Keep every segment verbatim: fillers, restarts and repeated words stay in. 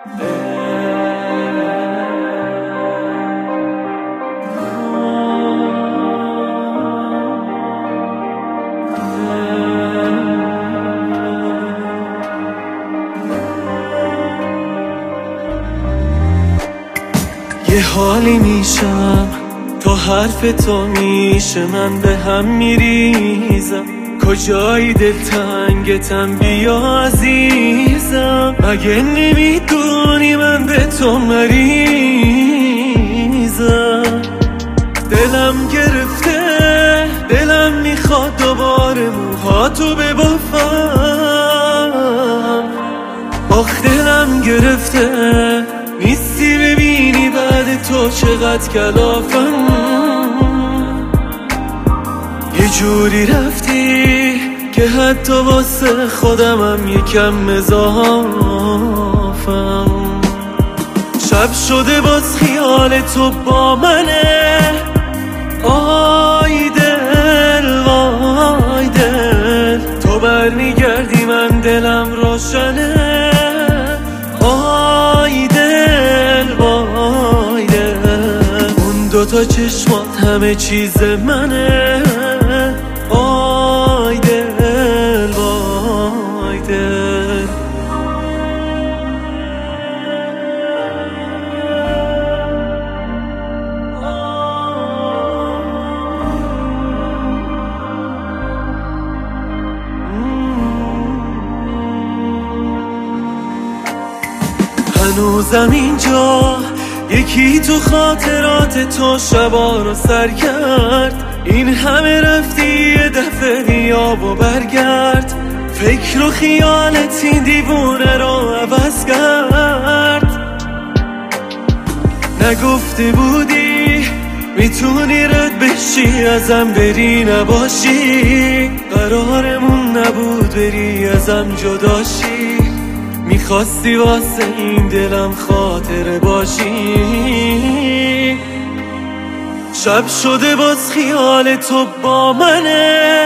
یه حالی میشم تا حرف تو میشه من به هم میریزم. کجایی دلتنگتم بیا عزیزم، مگه نمیدونی من به تو مریضم. دلم گرفته دلم میخواد دوباره موهاتو ببافم. آخ دلم گرفته نیستی ببینی بعد تو چقدر کلافم. یه جوری رفتی که حتی واسه خودمم یکم مضافم. شب شده باز خیال تو با منه، آی دل وای دل. تو برمیگردی من دلم روشنه، آی دل وای دل. اون دوتا چشمات همه چیز منه، آی دل وای دل. هنوزم اینجا یکی تو خاطرات تو شبا رو سر کرد. این همه رفتی یه دفعه بیا و برگرد. فکر و خیالت این دیوونه رو عوض کرد. نگفته بودی میتونی رد بشی ازم بری نباشی. قرارمون نبود بری ازم جداشی، میخواستی واسه این دلم خاطره باشی. شب شده باز خیال تو با منه،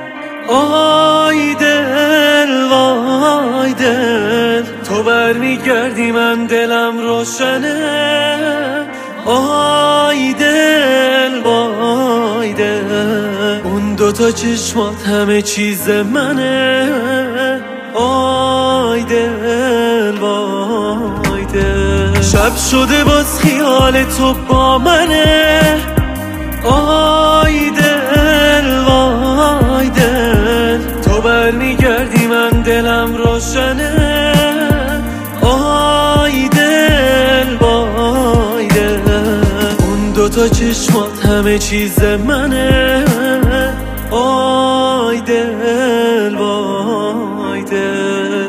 آی دل وای دل. تو برمیگردی من دلم روشنه، آی دل وای دل. اون دوتا چشمات همه چیز منه، آی دل وای دل. شب شده باز خیال تو با منه، آی دل وای دل. تو برمیگردی من دلم روشنه، آی دل وای دل. اون دوتا چشمات همه چیز منه، آی دل وای دل.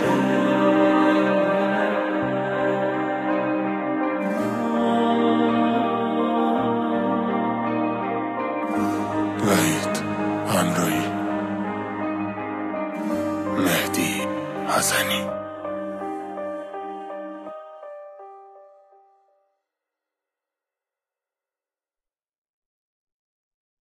وحید همراهی مهدی حسنی.